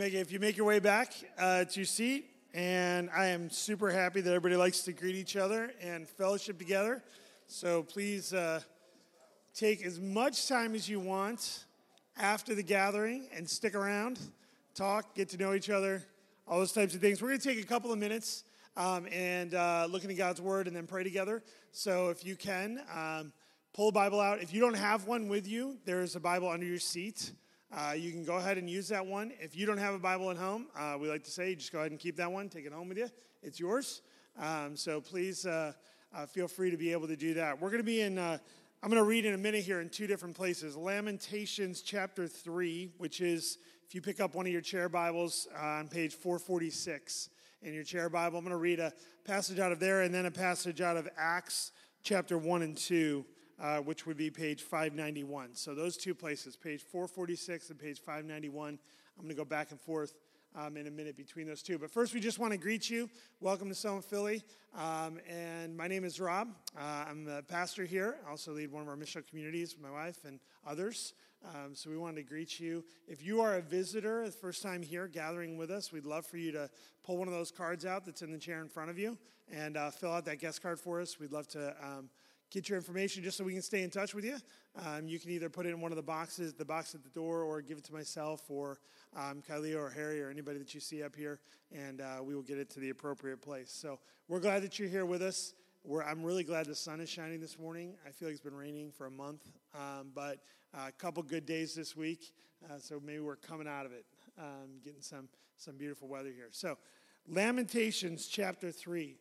If you make your way back to your seat, and I am super happy that everybody likes to greet each other and fellowship together. So please take as much time as you want after the gathering and stick around, talk, get to know each other, all those types of things. We're going to take a couple of minutes and look into God's Word and then pray together. So if you can, pull a Bible out. If you don't have one with you, there's a Bible under your seat. You can go ahead and use that one. If you don't have a Bible at home, we like to say, just go ahead and keep that one. Take it home with you. It's yours. So please feel free to be able to do that. We're going to be in, I'm going to read in a minute here in two different places. Lamentations chapter 3, which is, if you pick up one of your chair Bibles on page 446 in your chair Bible, I'm going to read a passage out of there and then a passage out of Acts chapter 1 and 2. Which would be page 591. So those two places, page 446 and page 591. I'm going to go back and forth in a minute between those two. But first, we just want to greet you. Welcome to Summit Philly. And my name is Rob. I'm the pastor here. I also lead one of our missional communities with my wife and others. So we wanted to greet you. If you are a visitor, the first time here gathering with us, we'd love for you to pull one of those cards out that's in the chair in front of you and fill out that guest card for us. We'd love to get your information just so we can stay in touch with you. You can either put it in one of the boxes, the box at the door, or give it to myself or Kylie or Harry or anybody that you see up here, and we will get it to the appropriate place. So we're glad that you're here with us. I'm really glad the sun is shining this morning. I feel like it's been raining for a month, but a couple good days this week, so maybe we're coming out of it, getting some beautiful weather here. So Lamentations chapter 3.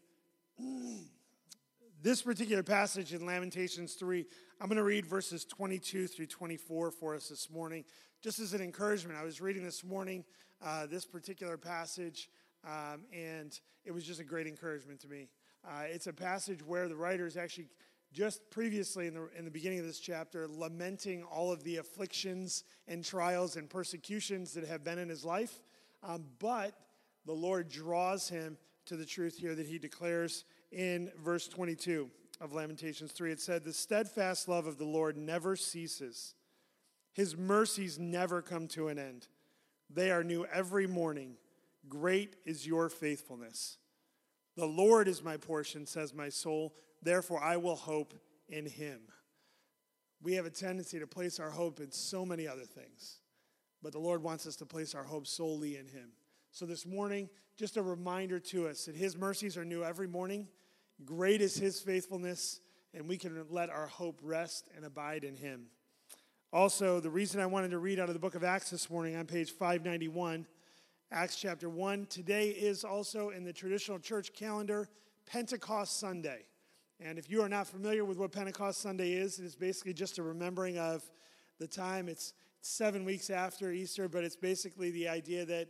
This particular passage in Lamentations 3, I'm going to read verses 22 through 24 for us this morning, just as an encouragement. I was reading this morning this particular passage, and it was just a great encouragement to me. It's a passage where the writer is actually just previously in the beginning of this chapter lamenting all of the afflictions and trials and persecutions that have been in his life, but the Lord draws him to the truth here that he declares in verse 22 of Lamentations 3. It said, "The steadfast love of the Lord never ceases. His mercies never come to an end. They are new every morning. Great is your faithfulness. The Lord is my portion, says my soul. Therefore I will hope in him." We have a tendency to place our hope in so many other things, but the Lord wants us to place our hope solely in him. So this morning, just a reminder to us that his mercies are new every morning. Great is his faithfulness, and we can let our hope rest and abide in him. Also, the reason I wanted to read out of the book of Acts this morning on page 591, Acts chapter 1, today is also in the traditional church calendar, Pentecost Sunday. And if you are not familiar with what Pentecost Sunday is, it is basically just a remembering of the time. It's 7 weeks after Easter, but it's basically the idea that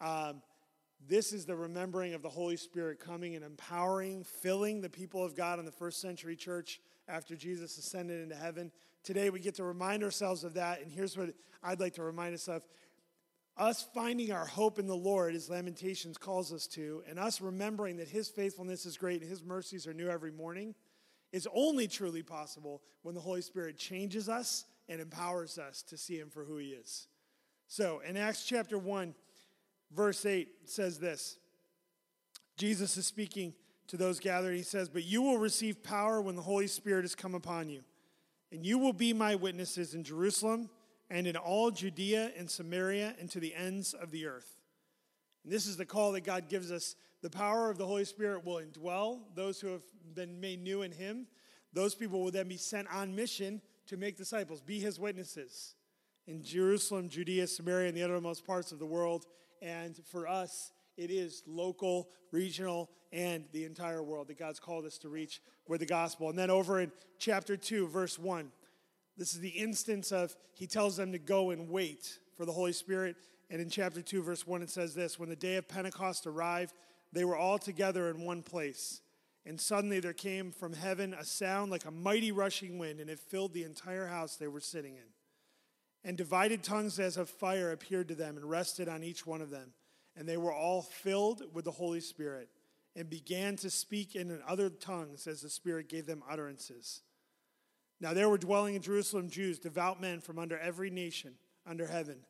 this is the remembering of the Holy Spirit coming and empowering, filling the people of God in the first century church after Jesus ascended into heaven. Today we get to remind ourselves of that, and here's what I'd like to remind us of. Us finding our hope in the Lord, as Lamentations calls us to, and us remembering that his faithfulness is great and his mercies are new every morning, is only truly possible when the Holy Spirit changes us and empowers us to see him for who he is. So in Acts chapter 1, verse 8 says this. Jesus is speaking to those gathered. He says, "But you will receive power when the Holy Spirit has come upon you. And you will be my witnesses in Jerusalem and in all Judea and Samaria and to the ends of the earth." And this is the call that God gives us. The power of the Holy Spirit will indwell those who have been made new in him. Those people will then be sent on mission to make disciples, be his witnesses in Jerusalem, Judea, Samaria, and the uttermost parts of the world. And for us, it is local, regional, and the entire world that God's called us to reach with the gospel. And then over in chapter 2, verse 1, this is the instance of he tells them to go and wait for the Holy Spirit. And in chapter 2, verse 1, it says this: "When the day of Pentecost arrived, they were all together in one place. And suddenly there came from heaven a sound like a mighty rushing wind, and it filled the entire house they were sitting in. And divided tongues as of fire appeared to them and rested on each one of them. And they were all filled with the Holy Spirit and began to speak in other tongues as the Spirit gave them utterances. Now there were dwelling in Jerusalem Jews, devout men from under every nation under heaven.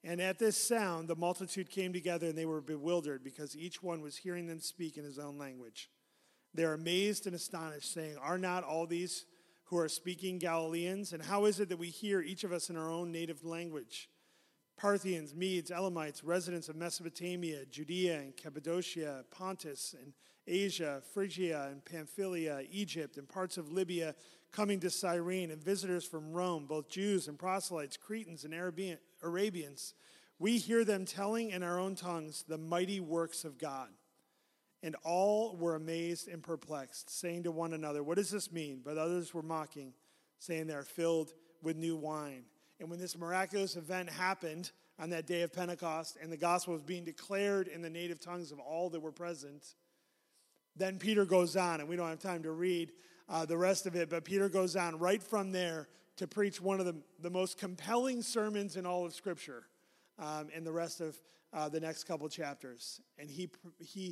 And at this sound, the multitude came together, and they were bewildered because each one was hearing them speak in his own language. They are amazed and astonished, saying, "Are not all these who are speaking Galileans? And how is it that we hear each of us in our own native language? Parthians, Medes, Elamites, residents of Mesopotamia, Judea and Cappadocia, Pontus and Asia, Phrygia and Pamphylia, Egypt and parts of Libya, coming to Cyrene, and visitors from Rome, both Jews and proselytes, Cretans and Arabians. We hear them telling in our own tongues the mighty works of God." And all were amazed and perplexed, saying to one another, "What does this mean?" But others were mocking, saying they are filled with new wine. And when this miraculous event happened on that day of Pentecost, and the gospel was being declared in the native tongues of all that were present, then Peter goes on, and we don't have time to read the rest of it, but Peter goes on right from there to preach one of the most compelling sermons in all of Scripture in the rest of the next couple chapters. And he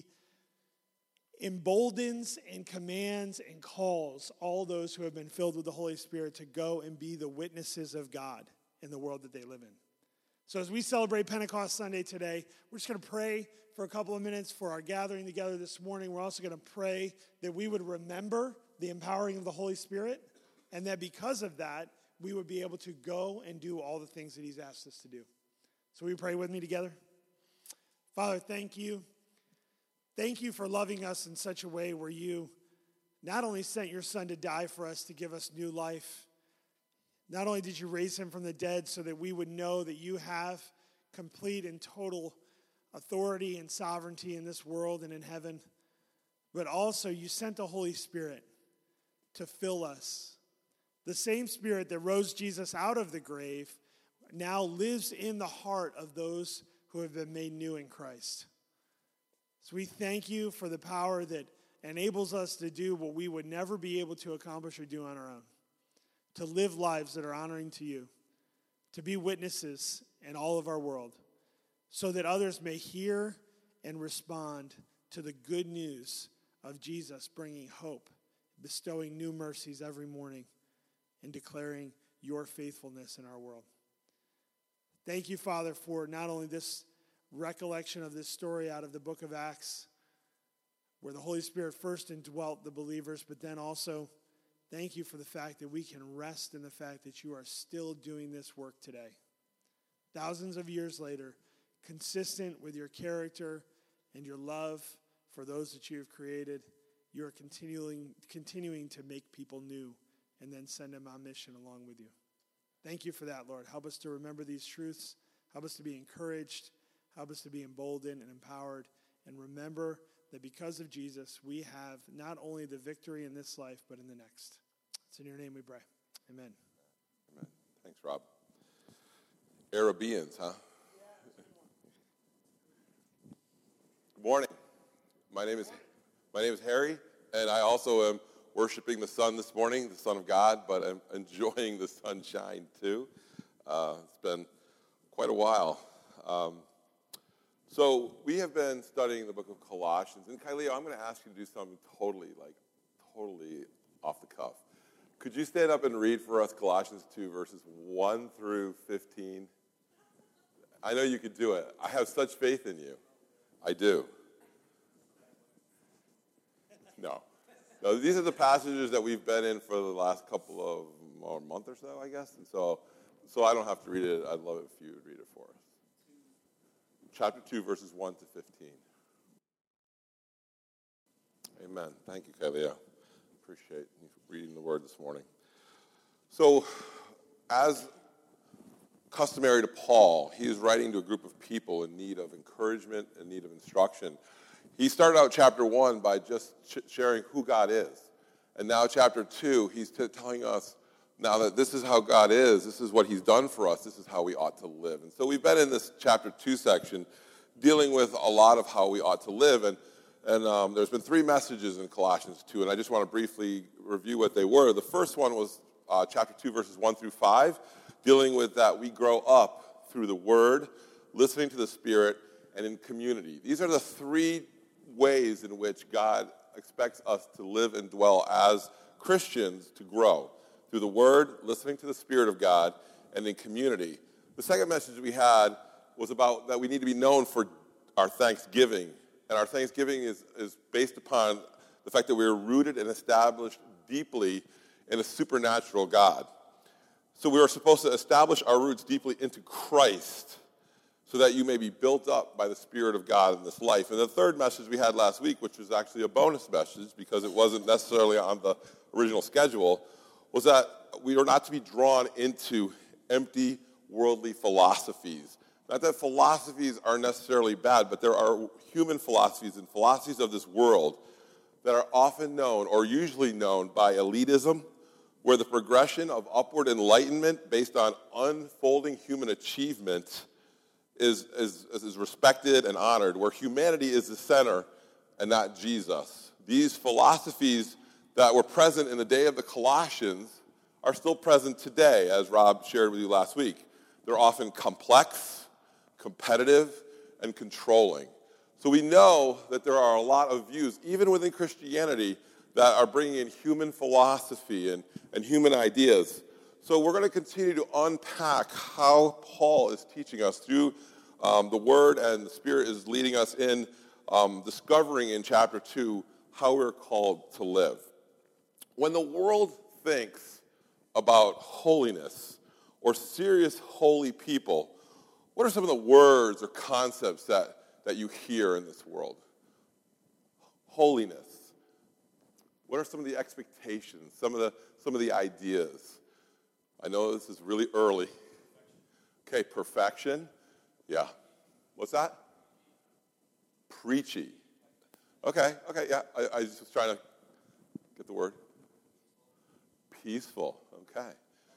emboldens and commands and calls all those who have been filled with the Holy Spirit to go and be the witnesses of God in the world that they live in. So as we celebrate Pentecost Sunday today, we're just going to pray for a couple of minutes for our gathering together this morning. We're also going to pray that we would remember the empowering of the Holy Spirit, and that because of that, we would be able to go and do all the things that he's asked us to do. So will you pray with me together? Father, thank you. Thank you for loving us in such a way where you not only sent your son to die for us to give us new life, not only did you raise him from the dead so that we would know that you have complete and total authority and sovereignty in this world and in heaven, but also you sent the Holy Spirit to fill us. The same Spirit that rose Jesus out of the grave now lives in the heart of those who have been made new in Christ. So we thank you for the power that enables us to do what we would never be able to accomplish or do on our own. To live lives that are honoring to you. To be witnesses in all of our world. So that others may hear and respond to the good news of Jesus bringing hope, bestowing new mercies every morning, and declaring your faithfulness in our world. Thank you, Father, for not only this recollection of this story out of the book of Acts, where the Holy Spirit first indwelt the believers, but then also thank you for the fact that we can rest in the fact that you are still doing this work today. Thousands of years later, consistent with your character and your love for those that you have created, you are continuing to make people new and then send them on mission along with you. Thank you for that, Lord. Help us to remember these truths. Help us to be encouraged. Help us to be emboldened and empowered. And remember that because of Jesus, we have not only the victory in this life, but in the next. It's in your name we pray. Amen. Amen. Thanks, Rob. Arabians, huh? Good morning. My name is Harry, and I also am worshiping the sun this morning, the Son of God, but I'm enjoying the sunshine too. It's been quite a while. So we have been studying the book of Colossians, and Kyleo, I'm going to ask you to do something totally off the cuff. Could you stand up and read for us Colossians 2, verses 1 through 15? I know you could do it. I have such faith in you. I do. No, these are the passages that we've been in for the last couple of month or so, I guess. And so I don't have to read it. I'd love it if you would read it for us. Chapter 2, verses 1 to 15. Amen. Thank you, Kyleo. Appreciate you reading the word this morning. So, as customary to Paul, he is writing to a group of people in need of encouragement, in need of instruction. He started out chapter 1 by just sharing who God is. And now chapter 2, he's telling us now that this is how God is, this is what he's done for us, this is how we ought to live. And so we've been in this chapter 2 section dealing with a lot of how we ought to live. And there's been 3 messages in Colossians 2, and I just want to briefly review what they were. The first one was chapter 2, verses 1 through 5, dealing with that we grow up through the Word, listening to the Spirit, and in community. These are the 3 ways in which God expects us to live and dwell as Christians to grow. Through the Word, listening to the Spirit of God, and in community. The second message we had was about that we need to be known for our thanksgiving. And our thanksgiving is based upon the fact that we are rooted and established deeply in a supernatural God. So we are supposed to establish our roots deeply into Christ so that you may be built up by the Spirit of God in this life. And the third message we had last week, which was actually a bonus message because it wasn't necessarily on the original schedule, was that we are not to be drawn into empty worldly philosophies. Not that philosophies are necessarily bad, but there are human philosophies and philosophies of this world that are often known or usually known by elitism, where the progression of upward enlightenment based on unfolding human achievement is respected and honored, where humanity is the center and not Jesus. These philosophies that were present in the day of the Colossians are still present today, as Rob shared with you last week. They're often complex, competitive, and controlling. So we know that there are a lot of views, even within Christianity, that are bringing in human philosophy and human ideas. So we're going to continue to unpack how Paul is teaching us through the Word, and the Spirit is leading us in discovering in chapter 2 how we're called to live. When the world thinks about holiness or serious holy people, what are some of the words or concepts that you hear in this world? Holiness. What are some of the expectations, some of the ideas? I know this is really early. Okay, perfection. Yeah. What's that? Preachy. Okay, yeah. I was just trying to get the word. Peaceful. Okay.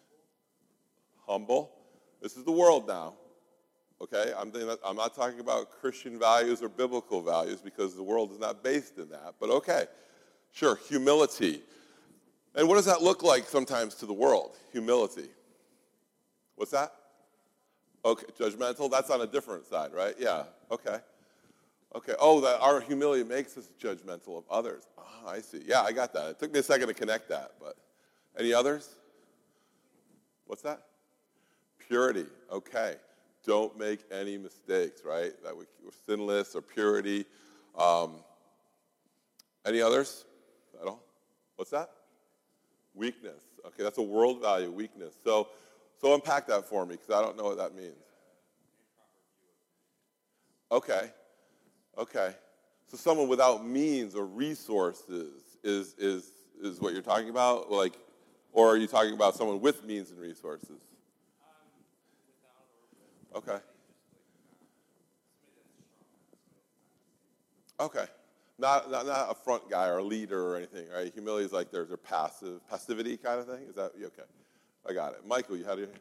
Humble. This is the world now. Okay, I'm not talking about Christian values or biblical values because the world is not based in that. But okay, sure, humility. And what does that look like sometimes to the world? Humility. What's that? Okay, judgmental. That's on a different side, right? Yeah. Okay. Oh, that our humility makes us judgmental of others. Oh, I see. Yeah, I got that. It took me a second to connect that. But any others? What's that? Purity. Okay. Don't make any mistakes, right? That we're sinless or purity. Any others at all? What's that? Weakness. Okay, that's a world value, weakness. So unpack that for me because I don't know what that means. Okay. So someone without means or resources is what you're talking about, like, or are you talking about someone with means and resources? Okay. Not a front guy or a leader or anything, right? Humility is like there's a passivity kind of thing. Is that okay? I got it. Michael, you had it.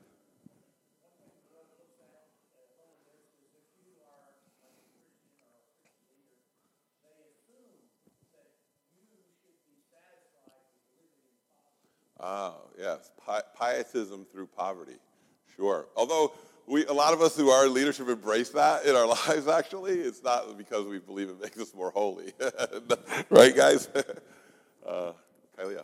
Oh, yes. Pietism through poverty. Sure. Although a lot of us who are in leadership embrace that in our lives, actually. It's not because we believe it makes us more holy. Right, guys? Kylie.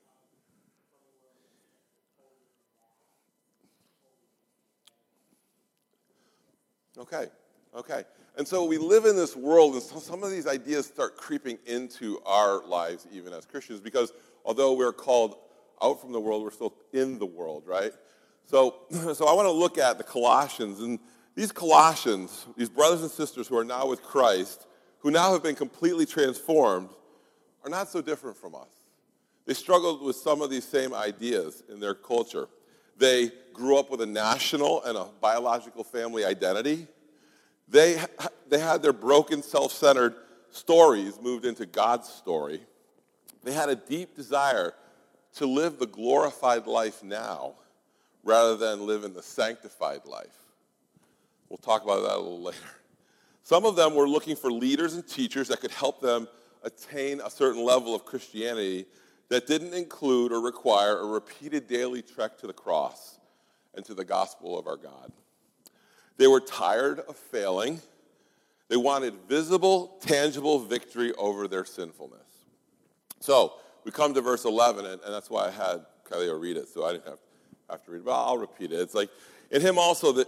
Okay. And so we live in this world, and so some of these ideas start creeping into our lives even as Christians, because although we're called out from the world, we're still in the world, right? So I want to look at the Colossians, and these Colossians, these brothers and sisters who are now with Christ, who now have been completely transformed, are not so different from us. They struggled with some of these same ideas in their culture. They grew up with a national and a biological family identity. They had their broken, self-centered stories moved into God's story. They had a deep desire to live the glorified life now rather than live in the sanctified life. We'll talk about that a little later. Some of them were looking for leaders and teachers that could help them attain a certain level of Christianity that didn't include or require a repeated daily trek to the cross and to the gospel of our God. They were tired of failing. They wanted visible, tangible victory over their sinfulness. So we come to verse 11, and that's why I had Kylie read it, so I didn't have to read it, but I'll repeat it. It's like, in him also that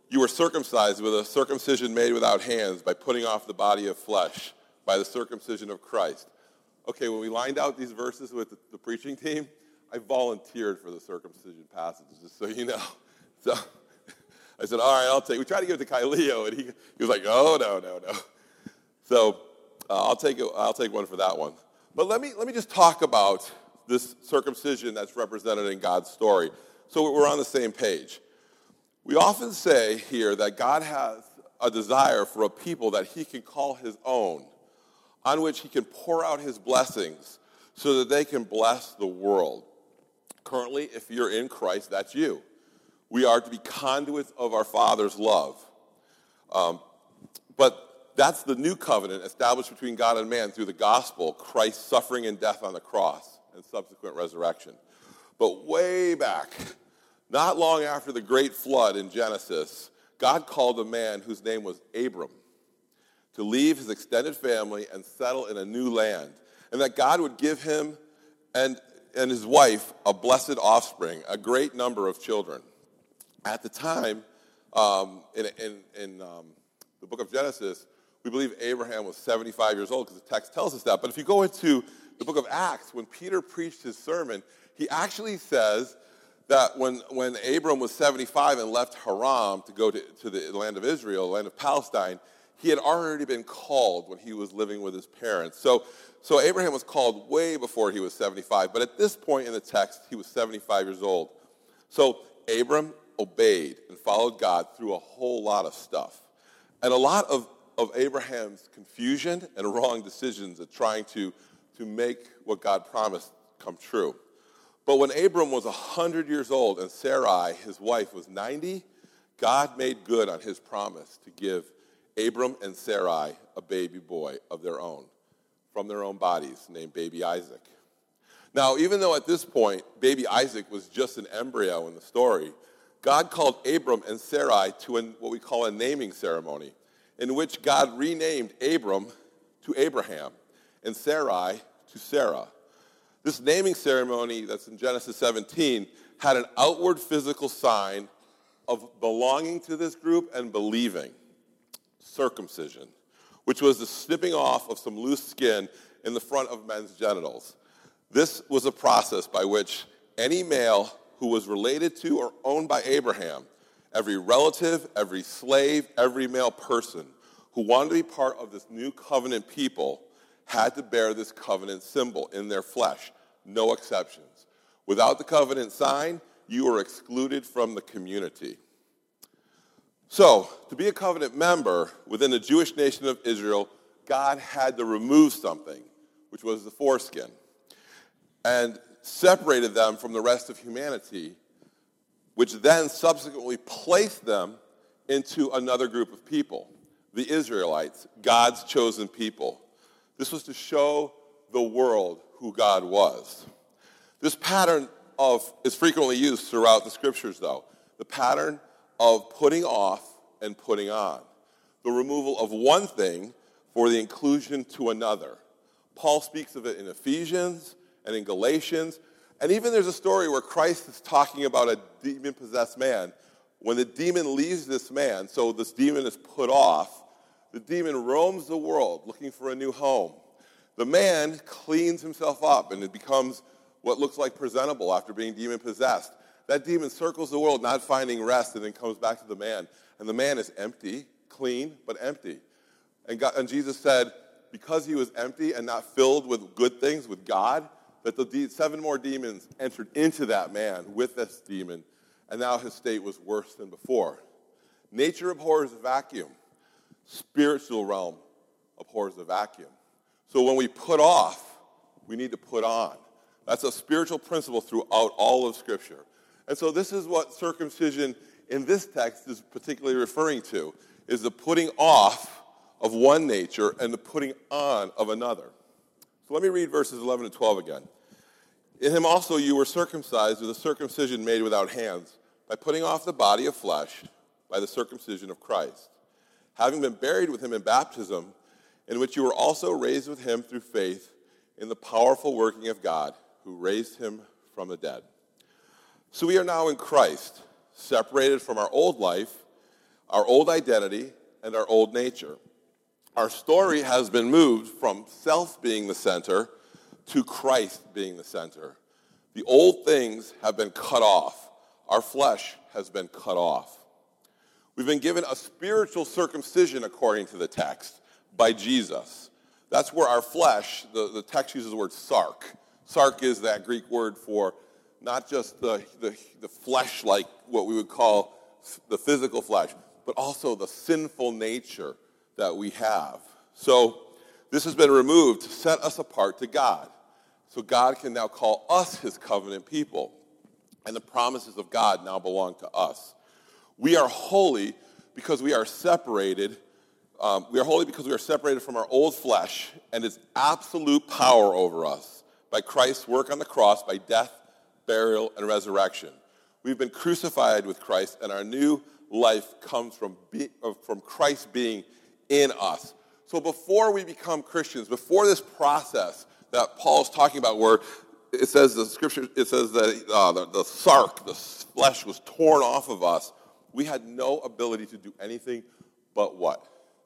you were circumcised with a circumcision made without hands by putting off the body of flesh by the circumcision of Christ. Okay, when we lined out these verses with the preaching team, I volunteered for the circumcision passages, just so you know. So I said, all right, I'll take. We tried to give it to Kyleo, and he was like, oh, no. So I'll take one for that one. But let me just talk about this circumcision that's represented in God's story, so we're on the same page. We often say here that God has a desire for a people that he can call his own, on which he can pour out his blessings so that they can bless the world. Currently, if you're in Christ, that's you. We are to be conduits of our Father's love. But that's the new covenant established between God and man through the gospel, Christ's suffering and death on the cross and subsequent resurrection. But way back, not long after the great flood in Genesis, God called a man whose name was Abram to leave his extended family and settle in a new land, and that God would give him and his wife a blessed offspring, a great number of children. At the time, in the book of Genesis, we believe Abraham was 75 years old because the text tells us that. But if you go into the book of Acts, when Peter preached his sermon, he actually says that when Abram was 75 and left Haran to go to the land of Israel, the land of Palestine, he had already been called when he was living with his parents. So Abraham was called way before he was 75, but at this point in the text, he was 75 years old. So Abram obeyed and followed God through a whole lot of stuff. And a lot of Abraham's confusion and wrong decisions at trying to make what God promised come true. But when Abram was 100 years old and Sarai, his wife, was 90, God made good on his promise to give Abram and Sarai a baby boy of their own, from their own bodies, named baby Isaac. Now, even though at this point, baby Isaac was just an embryo in the story, God called Abram and Sarai to what we call a naming ceremony, in which God renamed Abram to Abraham and Sarai to Sarah. This naming ceremony that's in Genesis 17 had an outward physical sign of belonging to this group and believing, circumcision, which was the snipping off of some loose skin in the front of men's genitals. This was a process by which any male who was related to or owned by Abraham, every relative, every slave, every male person who wanted to be part of this new covenant people had to bear this covenant symbol in their flesh, no exceptions. Without the covenant sign, you were excluded from the community. So, to be a covenant member within the Jewish nation of Israel, God had to remove something, which was the foreskin, and separated them from the rest of humanity, which then subsequently placed them into another group of people, the Israelites, God's chosen people. This was to show the world who God was. This pattern is frequently used throughout the scriptures, though. The pattern of putting off and putting on. The removal of one thing for the inclusion to another. Paul speaks of it in Ephesians and in Galatians. And even there's a story where Christ is talking about a demon-possessed man. When the demon leaves this man, so this demon is put off, the demon roams the world looking for a new home. The man cleans himself up and it becomes what looks like presentable after being demon-possessed. That demon circles the world, not finding rest, and then comes back to the man. And the man is empty, clean, but empty. And Jesus said, because he was empty and not filled with good things, with God, that the 7 more demons entered into that man with this demon, and now his state was worse than before. Nature abhors a vacuum. Spiritual realm abhors a vacuum. So when we put off, we need to put on. That's a spiritual principle throughout all of Scripture. And so this is what circumcision in this text is particularly referring to, is the putting off of one nature and the putting on of another. So let me read verses 11 and 12 again. In him also you were circumcised with a circumcision made without hands, by putting off the body of flesh by the circumcision of Christ, having been buried with him in baptism, in which you were also raised with him through faith in the powerful working of God, who raised him from the dead. So we are now in Christ, separated from our old life, our old identity and our old nature. Our story has been moved from self being the center to Christ being the center. The old things have been cut off. Our flesh has been cut off. We've been given a spiritual circumcision, according to the text, by Jesus. That's where our flesh, the text uses the word sark. Sark is that Greek word for not just the flesh, like what we would call the physical flesh, but also the sinful nature that we have. So this has been removed to set us apart to God. So God can now call us his covenant people. And the promises of God now belong to us. We are holy because we are separated. We are holy because we are separated from our old flesh and its absolute power over us by Christ's work on the cross, by death, burial, and resurrection. We've been crucified with Christ, and our new life comes from Christ being in us. So before we become Christians, before this process that Paul's talking about, where it says the scripture, it says that the sark, the flesh, was torn off of us, we had no ability to do anything but what?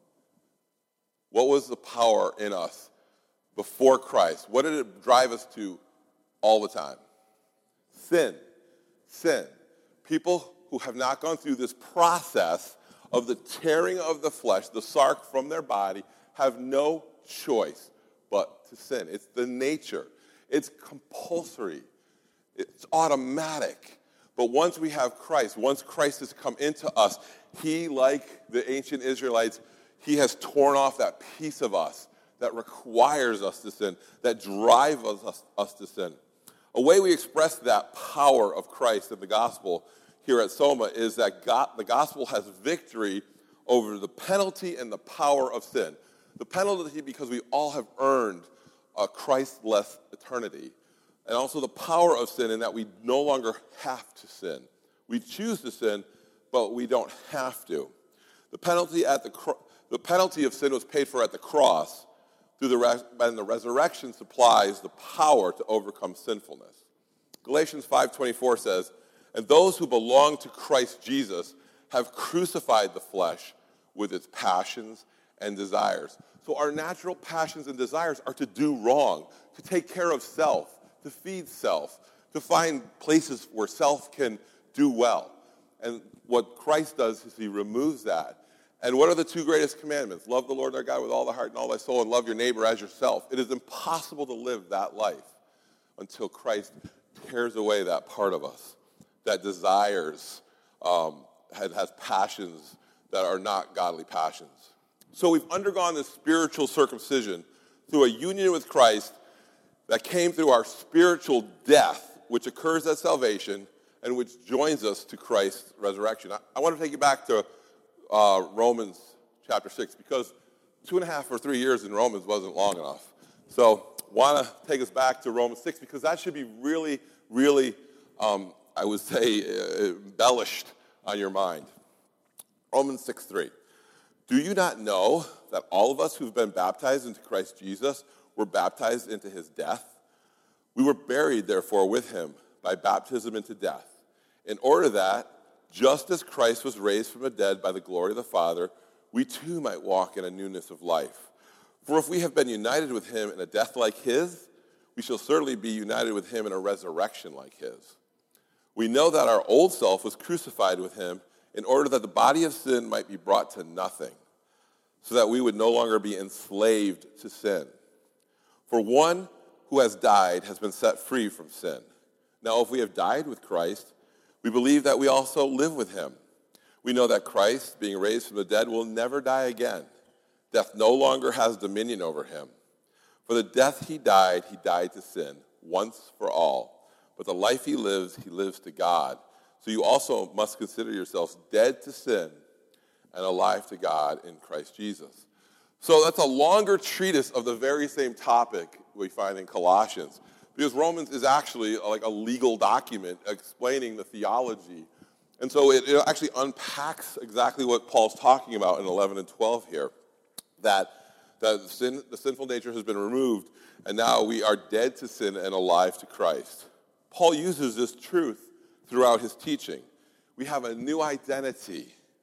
What was the power in us before Christ? What did it drive us to all the time? Sin. Sin. People who have not gone through this process of the tearing of the flesh, the sark from their body, have no choice but to sin. It's the nature. It's compulsory. It's automatic. But once we have Christ, once Christ has come into us, he, like the ancient Israelites, he has torn off that piece of us that requires us to sin, that drives us to sin. A way we express that power of Christ in the gospel here at Soma is that the gospel has victory over the penalty and the power of sin. The penalty because we all have earned a Christ-less eternity. And also the power of sin in that we no longer have to sin. We choose to sin, but we don't have to. The penalty of sin was paid for at the cross, and the resurrection supplies the power to overcome sinfulness. Galatians 5:24 says, "And those who belong to Christ Jesus have crucified the flesh with its passions and desires." So our natural passions and desires are to do wrong, to take care of self, to feed self, to find places where self can do well. And what Christ does is he removes that. And what are the two greatest commandments? Love the Lord our God with all thy heart and all thy soul, and love your neighbor as yourself. It is impossible to live that life until Christ tears away that part of us that desires, has passions that are not godly passions. So we've undergone this spiritual circumcision through a union with Christ that came through our spiritual death, which occurs at salvation and which joins us to Christ's resurrection. I want to take you back to Romans chapter 6, because 2.5 or 3 years in Romans wasn't long enough. So I want to take us back to Romans 6, because that should be really, really, I would say, embellished on your mind. Romans 6:3. "Do you not know that all of us who've been baptized into Christ Jesus were baptized into his death? We were buried, therefore, with him by baptism into death, in order that, just as Christ was raised from the dead by the glory of the Father, we too might walk in a newness of life. For if we have been united with him in a death like his, we shall certainly be united with him in a resurrection like his. We know that our old self was crucified with him in order that the body of sin might be brought to nothing, so that we would no longer be enslaved to sin. For one who has died has been set free from sin. Now, if we have died with Christ, we believe that we also live with him. We know that Christ, being raised from the dead, will never die again. Death no longer has dominion over him. For the death he died to sin, once for all. But the life he lives to God. So you also must consider yourselves dead to sin and alive to God in Christ Jesus." So that's a longer treatise of the very same topic we find in Colossians, because Romans is actually like a legal document explaining the theology. And so it actually unpacks exactly what Paul's talking about in 11 and 12 here, that the sinful nature has been removed, and now we are dead to sin and alive to Christ. Paul uses this truth throughout his teaching. We have a new identity,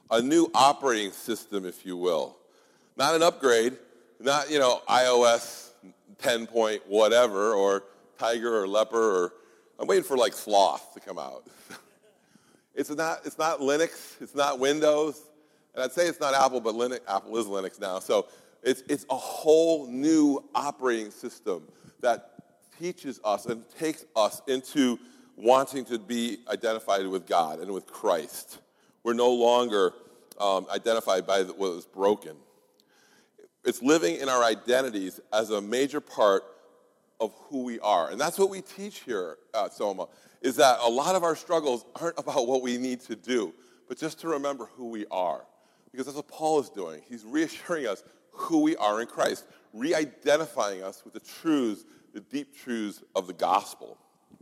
a new operating system, if you will. Not an upgrade, not, iOS 10 point whatever, or Tiger or Leopard, or I'm waiting for like Sloth to come out. It's not Linux, it's not Windows, and I'd say it's not Apple, but Apple is Linux now. So it's a whole new operating system that teaches us and takes us into wanting to be identified with God and with Christ. We're no longer identified by what was broken. It's living in our identities as a major part of who we are. And that's what we teach here at Soma, is that a lot of our struggles aren't about what we need to do, but just to remember who we are. Because that's what Paul is doing. He's reassuring us who we are in Christ, re-identifying us with the truths, the deep truths of the gospel.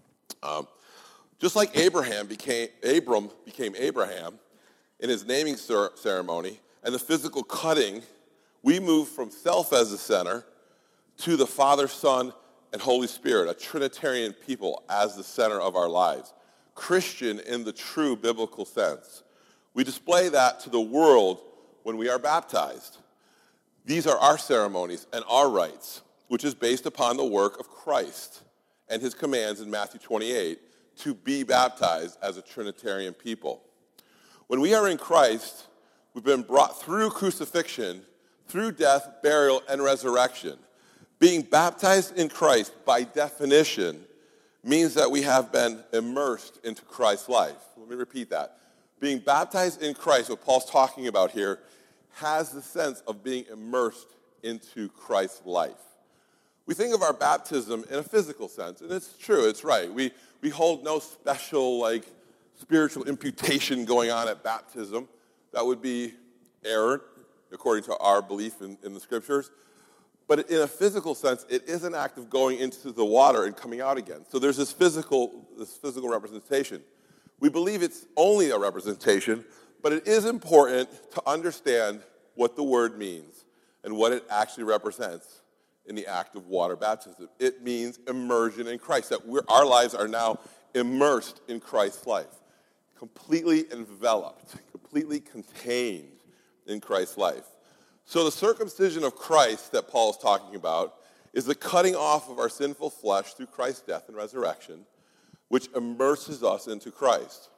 Just like Abram became Abraham in his naming ceremony and the physical cutting, we move from self as the center to the Father, Son, and Holy Spirit, a Trinitarian people as the center of our lives. Christian in the true biblical sense. We display that to the world when we are baptized. These are our ceremonies and our rites, which is based upon the work of Christ and his commands in Matthew 28 to be baptized as a Trinitarian people. When we are in Christ, we've been brought through crucifixion, through death, burial, and resurrection. Being baptized in Christ, by definition, means that we have been immersed into Christ's life. Let me repeat that. Being baptized in Christ, what Paul's talking about here, has the sense of being immersed into Christ's life. We think of our baptism in a physical sense, and it's true, it's right. We hold no special, spiritual imputation going on at baptism. That would be error, according to our belief in the Scriptures. But in a physical sense, it is an act of going into the water and coming out again. So there's this physical representation. We believe it's only a representation, but it is important to understand what the word means and what it actually represents in the act of water baptism. It means immersion in Christ, that our lives are now immersed in Christ's life, completely enveloped, completely contained in Christ's life. So the circumcision of Christ that Paul is talking about is the cutting off of our sinful flesh through Christ's death and resurrection, which immerses us into Christ.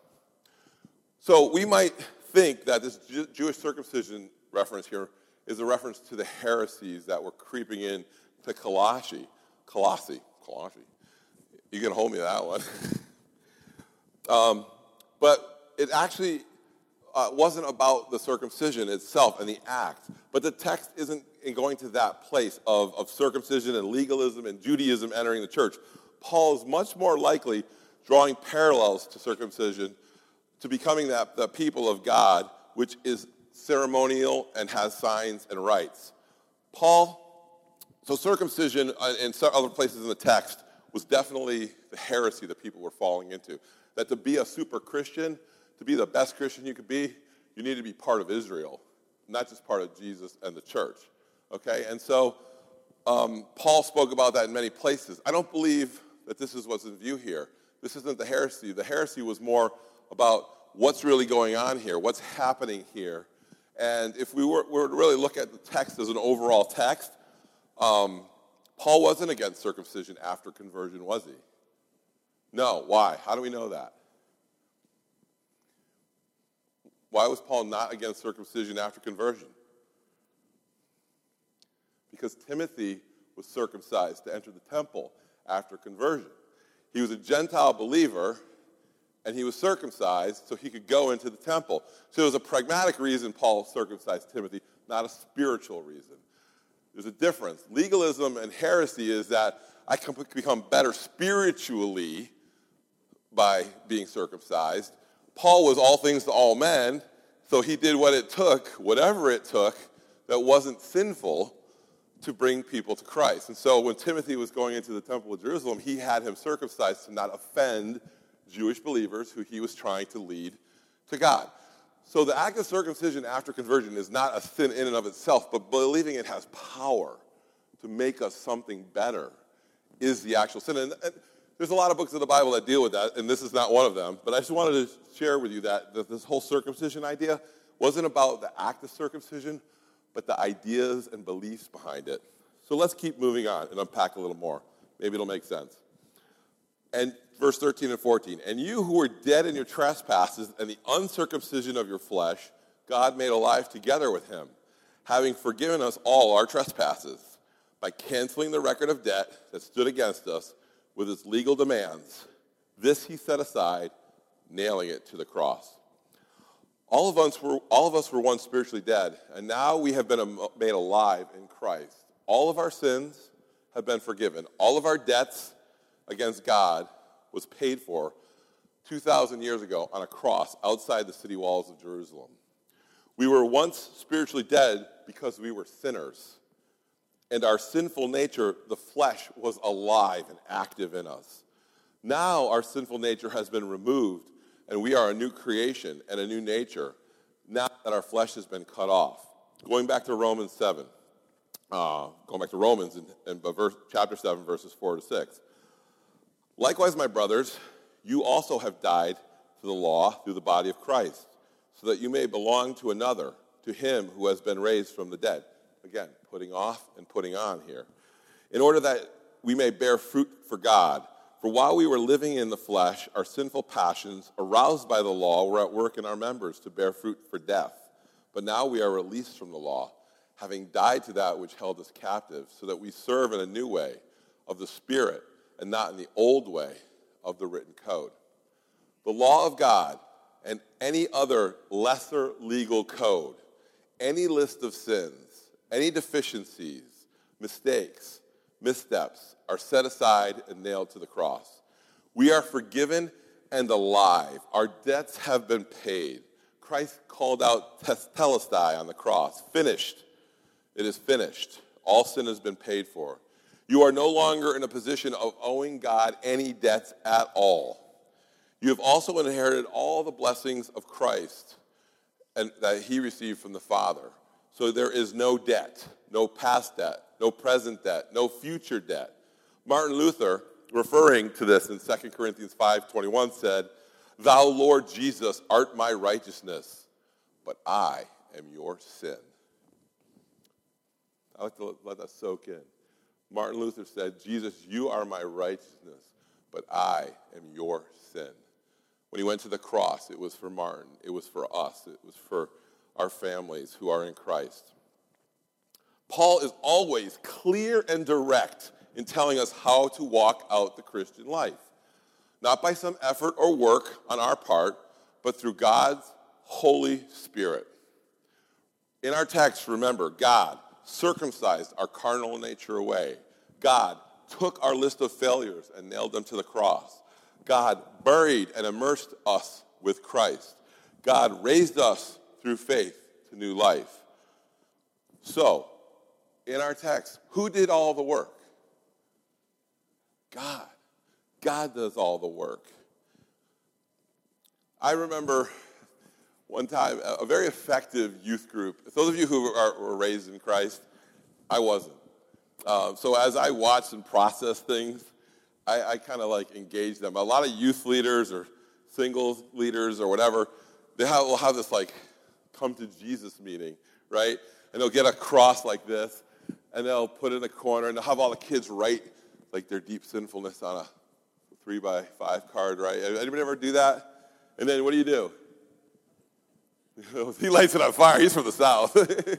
So we might think that this Jewish circumcision reference here is a reference to the heresies that were creeping in to Colossae. You can hold me to that one. But it actually wasn't about the circumcision itself and the act. But the text isn't going to that place of circumcision and legalism and Judaism entering the church. Paul is much more likely drawing parallels to circumcision to becoming the people of God, which is ceremonial and has signs and rites. So circumcision in some other places in the text was definitely the heresy that people were falling into. That to be a super Christian, to be the best Christian you could be, you need to be part of Israel, not just part of Jesus and the church. Okay? And so Paul spoke about that in many places. I don't believe that this is what's in view here. This isn't the heresy. The heresy was more about what's really going on here, what's happening here. And if we were to really look at the text as an overall text, Paul wasn't against circumcision after conversion, was he? No. Why? How do we know that? Why was Paul not against circumcision after conversion? Because Timothy was circumcised to enter the temple after conversion. He was a Gentile believer, and he was circumcised so he could go into the temple. So it was a pragmatic reason Paul circumcised Timothy, not a spiritual reason. There's a difference. Legalism and heresy is that I can become better spiritually by being circumcised. Paul was all things to all men, so he did what it took, whatever it took, that wasn't sinful to bring people to Christ. And so when Timothy was going into the temple of Jerusalem, he had him circumcised to not offend Jewish believers who he was trying to lead to God. So the act of circumcision after conversion is not a sin in and of itself, but believing it has power to make us something better is the actual sin. And there's a lot of books in the Bible that deal with that, and this is not one of them. But I just wanted to share with you that this whole circumcision idea wasn't about the act of circumcision, but the ideas and beliefs behind it. So let's keep moving on and unpack a little more. Maybe it'll make sense. And verse 13 and 14, and you who were dead in your trespasses and the uncircumcision of your flesh, God made alive together with him, having forgiven us all our trespasses, by canceling the record of debt that stood against us with its legal demands. This he set aside, nailing it to the cross. All of us were once spiritually dead, and now we have been made alive in Christ. All of our sins have been forgiven. All of our debts against God was paid for 2,000 years ago on a cross outside the city walls of Jerusalem. We were once spiritually dead because we were sinners, and our sinful nature, the flesh, was alive and active in us. Now our sinful nature has been removed, and we are a new creation and a new nature now that our flesh has been cut off. Going back to Romans 7, chapter 7, verses 4 to 6. Likewise, my brothers, you also have died to the law through the body of Christ, so that you may belong to another, to him who has been raised from the dead. Again, putting off and putting on here. In order that we may bear fruit for God. For while we were living in the flesh, our sinful passions, aroused by the law, were at work in our members to bear fruit for death. But now we are released from the law, having died to that which held us captive, so that we serve in a new way of the Spirit, and not in the old way of the written code. The law of God and any other lesser legal code, any list of sins, any deficiencies, mistakes, missteps are set aside and nailed to the cross. We are forgiven and alive. Our debts have been paid. Christ called out telestai on the cross. Finished. It is finished. All sin has been paid for. You are no longer in a position of owing God any debts at all. You have also inherited all the blessings of Christ and that he received from the Father. So there is no debt, no past debt, no present debt, no future debt. Martin Luther, referring to this in 2 Corinthians 5:21, said, "Thou, Lord Jesus, art my righteousness, but I am your sin." I like to let that soak in. Martin Luther said, "Jesus, you are my righteousness, but I am your sin." When he went to the cross, it was for Martin. It was for us. It was for our families who are in Christ. Paul is always clear and direct in telling us how to walk out the Christian life. Not by some effort or work on our part, but through God's Holy Spirit. In our text, remember, God circumcised our carnal nature away. God took our list of failures and nailed them to the cross. God buried and immersed us with Christ. God raised us through faith to new life. So, in our text, who did all the work? God. God does all the work. I remember one time a very effective youth group. Those of you who were raised in Christ, I wasn't. So as I watched and processed things, I kind of like engaged them. A lot of youth leaders or singles leaders or whatever, will have this like come to Jesus meeting, right? And they'll get a cross like this, and they'll put it in a corner, and they'll have all the kids write like their deep sinfulness on a 3x5 card, right? Anybody ever do that? And then what do? He lights it on fire. He's from the South.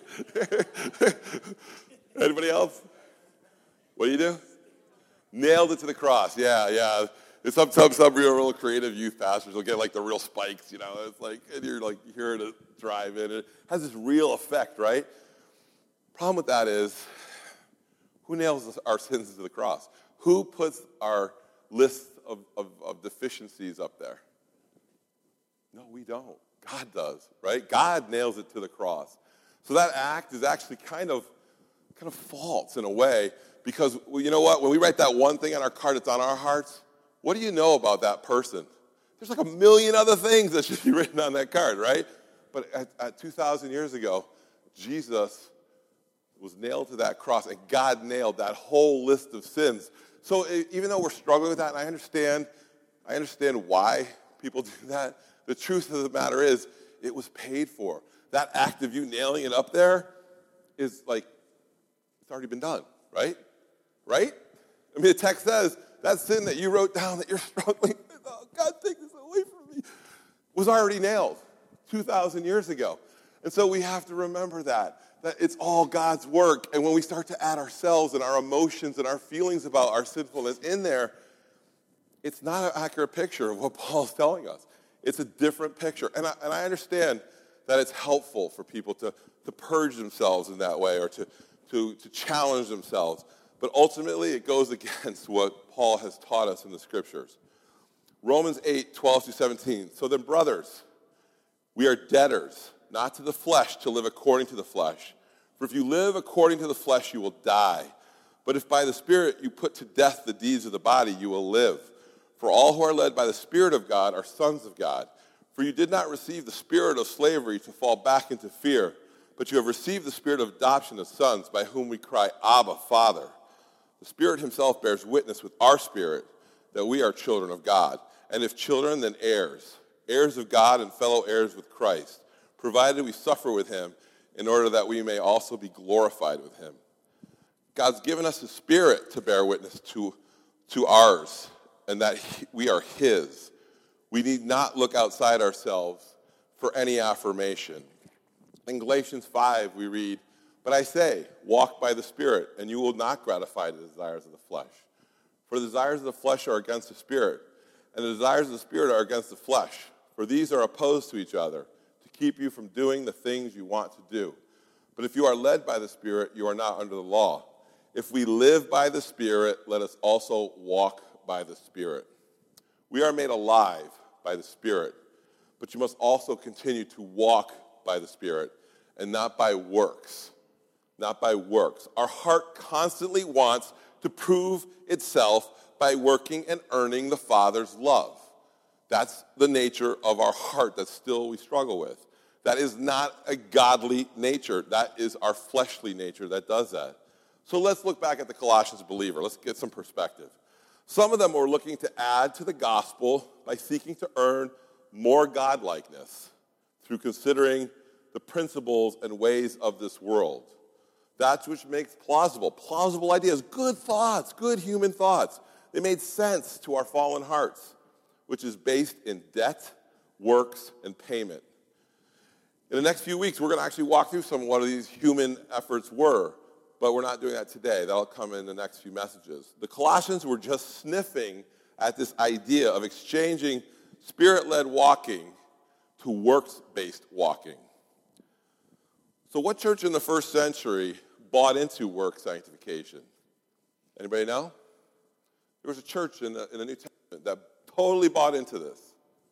Anybody else? What do? Nailed it to the cross. Yeah. And sometimes some real creative youth pastors will get like the real spikes, It's like, and you're like hearing it drive in. It has this real effect, right? Problem with that is, who nails our sins to the cross? Who puts our list of deficiencies up there? No, we don't. God does, right? God nails it to the cross. So that act is actually kind of false in a way, because, well, you know what? When we write that one thing on our card that's on our hearts, what do you know about that person? There's like a million other things that should be written on that card, right? But at 2,000 years ago, Jesus was nailed to that cross, and God nailed that whole list of sins. So even though we're struggling with that, and I understand why people do that, the truth of the matter is, it was paid for. that act of you nailing it up there is like, it's already been done, right? Right? I mean, the text says, that sin that you wrote down that you're struggling with, oh, God, take this away from me, was already nailed 2,000 years ago. And so we have to remember that it's all God's work. And when we start to add ourselves and our emotions and our feelings about our sinfulness in there, it's not an accurate picture of what Paul's telling us. It's a different picture. And I understand that it's helpful for people to purge themselves in that way or to challenge themselves. But ultimately, it goes against what Paul has taught us in the Scriptures. Romans 8:12-17. So then, brothers, we are debtors, not to the flesh, to live according to the flesh. For if you live according to the flesh, you will die. But if by the Spirit you put to death the deeds of the body, you will live. For all who are led by the Spirit of God are sons of God. For you did not receive the spirit of slavery to fall back into fear, but you have received the spirit of adoption as sons, by whom we cry, Abba, Father. The Spirit himself bears witness with our spirit that we are children of God. And if children, then heirs, heirs of God and fellow heirs with Christ, provided we suffer with him in order that we may also be glorified with him. God's given us his Spirit to bear witness to ours, and that we are his. We need not look outside ourselves for any affirmation. In Galatians 5, we read, but I say, walk by the Spirit, and you will not gratify the desires of the flesh. For the desires of the flesh are against the Spirit, and the desires of the Spirit are against the flesh. For these are opposed to each other, to keep you from doing the things you want to do. But if you are led by the Spirit, you are not under the law. If we live by the Spirit, let us also walk by the Spirit. We are made alive by the Spirit, but you must also continue to walk by the Spirit and not by works. Not by works. Our heart constantly wants to prove itself by working and earning the Father's love. That's the nature of our heart that still we struggle with. That is not a godly nature. That is our fleshly nature that does that. So let's look back at the Colossians believer. Let's get some perspective. Some of them were looking to add to the gospel by seeking to earn more godlikeness through considering the principles and ways of this world. That's which makes plausible ideas, good thoughts, good human thoughts. They made sense to our fallen hearts, which is based in debt, works, and payment. In the next few weeks, we're going to actually walk through some of what these human efforts were, but we're not doing that today. That'll come in the next few messages. The Colossians were just sniffing at this idea of exchanging Spirit-led walking to works-based walking. So what church in the first century bought into work sanctification? Anybody know? There was a church in the New Testament that totally bought into this.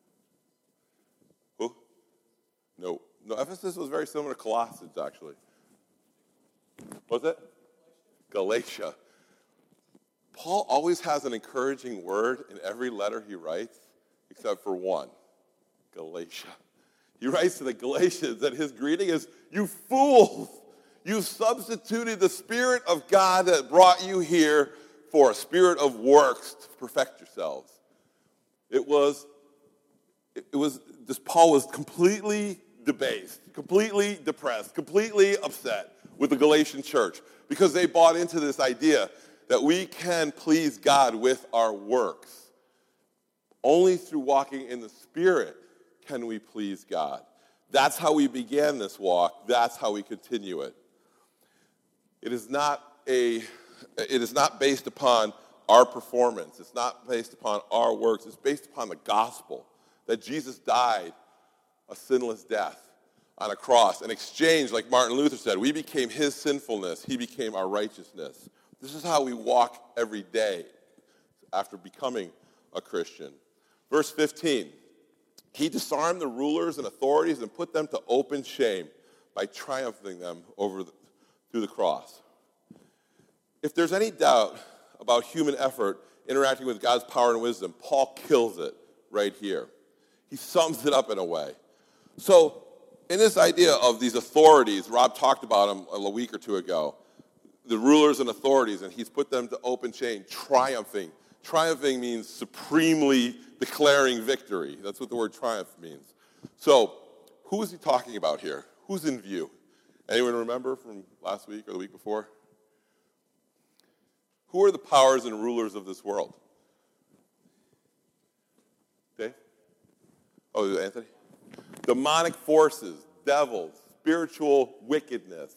Who? No, Ephesus was very similar to Colossians, actually. What was it? Galatia. Paul always has an encouraging word in every letter he writes, except for one, Galatia. He writes to the Galatians that his greeting is, you fools, you substituted the Spirit of God that brought you here for a spirit of works to perfect yourselves. Paul was completely debased, completely depressed, completely upset with the Galatian church because they bought into this idea that we can please God with our works. Only through walking in the Spirit can we please God. That's how we began this walk. That's how we continue it. It is not based upon our performance. It's not based upon our works. It's based upon the gospel that Jesus died a sinless death on a cross. In exchange, like Martin Luther said, we became his sinfulness. He became our righteousness. This is how we walk every day after becoming a Christian. Verse 15, he disarmed the rulers and authorities and put them to open shame by triumphing them through the cross. If there's any doubt about human effort interacting with God's power and wisdom, Paul kills it right here. He sums it up in a way. So in this idea of these authorities, Rob talked about them a week or two ago, the rulers and authorities, and he's put them to open shame, triumphing. Triumphing means supremely declaring victory. That's what the word triumph means. So who is he talking about here? Who's in view? Anyone remember from last week or the week before? Who are the powers and rulers of this world? Dave? Oh, Anthony? Demonic forces, devils, spiritual wickedness,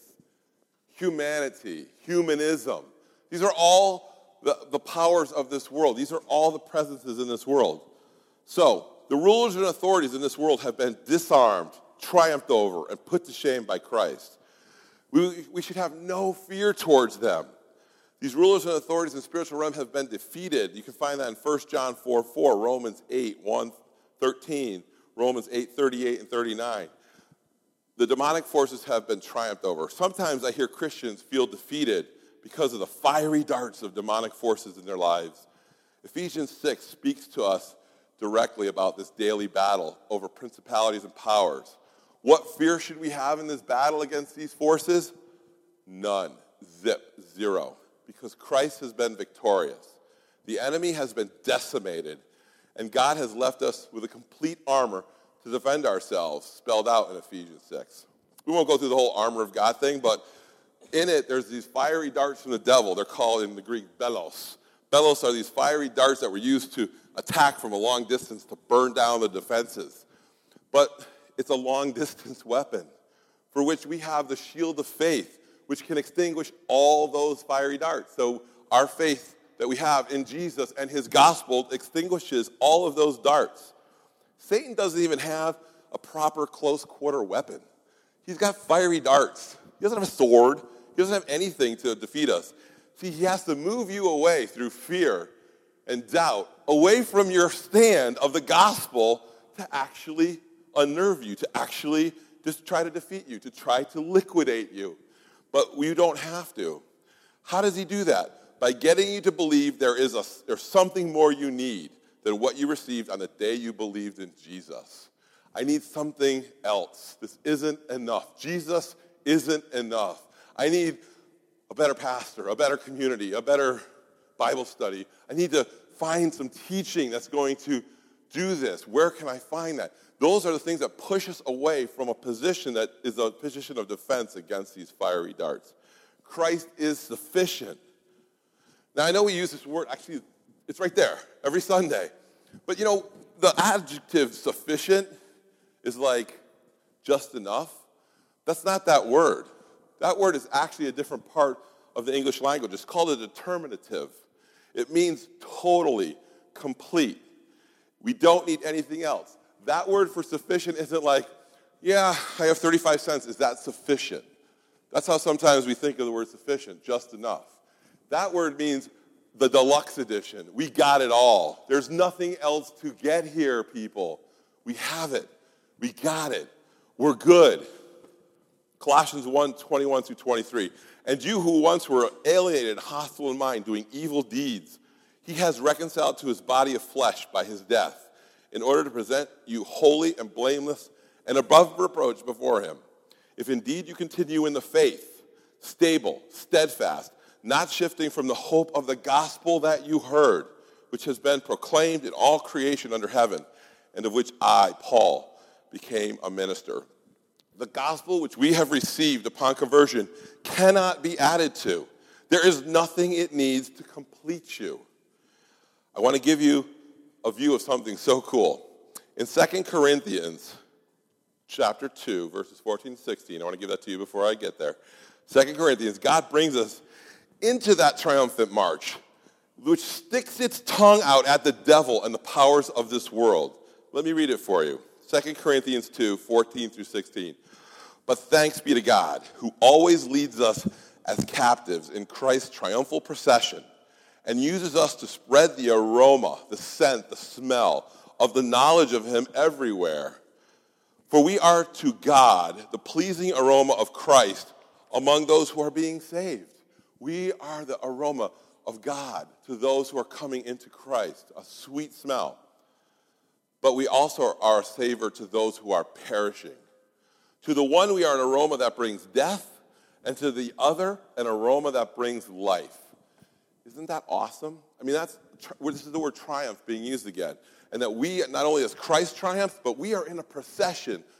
humanity, humanism. These are all the powers of this world. These are all the presences in this world. So, the rulers and authorities in this world have been disarmed, triumphed over, and put to shame by Christ. We should have no fear towards them. These rulers and authorities in the spiritual realm have been defeated. You can find that in 1 John 4:4, Romans 8:1-13, Romans 8:38 and 39. The demonic forces have been triumphed over. Sometimes I hear Christians feel defeated because of the fiery darts of demonic forces in their lives. Ephesians 6 speaks to us directly about this daily battle over principalities and powers. What fear should we have in this battle against these forces? None. Zero. Because Christ has been victorious. The enemy has been decimated, and God has left us with a complete armor to defend ourselves, spelled out in Ephesians 6. We won't go through the whole armor of God thing, but in it, there's these fiery darts from the devil. They're called in the Greek belos. Belos are these fiery darts that were used to attack from a long distance to burn down the defenses. But it's a long-distance weapon for which we have the shield of faith, which can extinguish all those fiery darts. So our faith that we have in Jesus and his gospel extinguishes all of those darts. Satan doesn't even have a proper close-quarter weapon. He's got fiery darts. He doesn't have a sword. He doesn't have anything to defeat us. See, he has to move you away through fear and doubt, away from your stand of the gospel to actually unnerve you, to actually just try to defeat you, to try to liquidate you. But we don't have to. How does he do that? By getting you to believe there's something more you need than what you received on the day you believed in Jesus. I need something else. This isn't enough. Jesus isn't enough. I need a better pastor, a better community, a better Bible study. I need to find some teaching that's going to do this. Where can I find that? Those are the things that push us away from a position that is a position of defense against these fiery darts. Christ is sufficient. Now, I know we use this word, actually, it's right there every Sunday. But, the adjective sufficient is like just enough. That's not that word. That word is actually a different part of the English language. It's called a determinative. It means totally, complete. We don't need anything else. That word for sufficient isn't like, yeah, I have 35 cents. Is that sufficient? That's how sometimes we think of the word sufficient, just enough. That word means the deluxe edition. We got it all. There's nothing else to get here, people. We have it. We got it. We're good. Colossians 1:21-23. And you who once were alienated and hostile in mind, doing evil deeds, he has reconciled to his body of flesh by his death, in order to present you holy and blameless and above reproach before him. If indeed you continue in the faith, stable, steadfast, not shifting from the hope of the gospel that you heard, which has been proclaimed in all creation under heaven, and of which I, Paul, became a minister. The gospel which we have received upon conversion cannot be added to. There is nothing it needs to complete you. I want to give you a view of something so cool. In 2 Corinthians chapter 2, verses 14-16, I want to give that to you before I get there. 2 Corinthians, God brings us into that triumphant march, which sticks its tongue out at the devil and the powers of this world. Let me read it for you. 2 Corinthians 2, 14-16. But thanks be to God, who always leads us as captives in Christ's triumphal procession, and uses us to spread the aroma, the scent, the smell of the knowledge of him everywhere. For we are to God the pleasing aroma of Christ among those who are being saved. We are the aroma of God to those who are coming into Christ, a sweet smell. But we also are a savor to those who are perishing. To the one we are an aroma that brings death, and to the other an aroma that brings life. Isn't that awesome? I mean, this is the word triumph being used again. And that we, not only as Christ triumphed, but we are in a procession